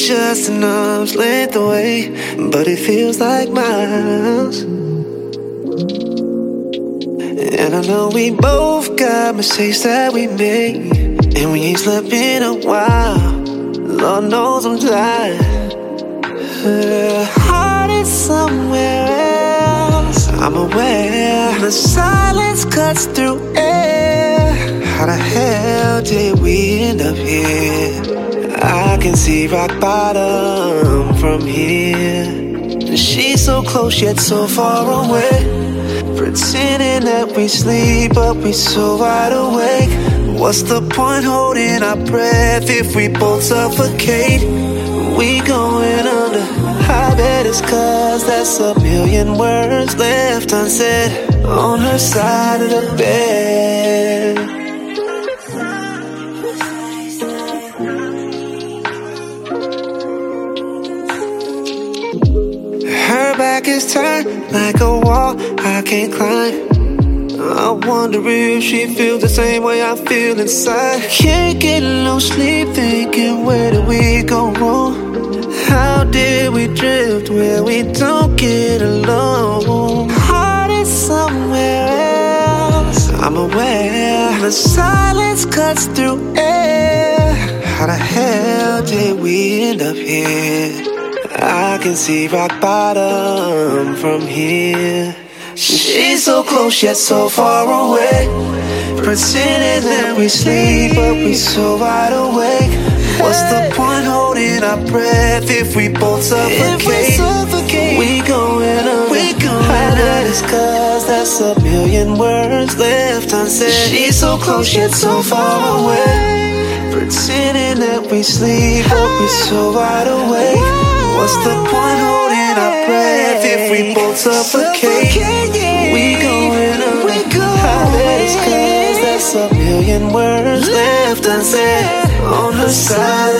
just an arm's length away, but it feels like miles. And I know we both got mistakes that we made, and we ain't slept in a while. Lord knows I'm tired. Her heart is somewhere else, I'm aware. The silence cuts through air. How the hell did we end up here? I can see rock bottom from here. She's so close yet so far away, pretending that we sleep but we so wide awake. What's the point holding our breath if we both suffocate? We going under, I bet it's 'cause there's a million words left unsaid on her side of the bed. Her back is turned like a wall I can't climb. I wonder if she feels the same way I feel inside. Can't get no sleep thinking, where did we go wrong? How did we drift where we don't get along? Heart is somewhere else, I'm aware. The silence cuts through air. How the hell did we end up here? I can see rock bottom from here. She's so close yet so far away, pretending that we sleep but we so wide awake. What's the point holding our breath if we both suffocate? We going under, I bet it's 'cause there's a million words left unsaid. She's so close yet so far away, pretending that we sleep but we so wide awake. What's the point holding our breath if we both suffocate? We going under, I bet it's 'cause there's a million words left unsaid on her side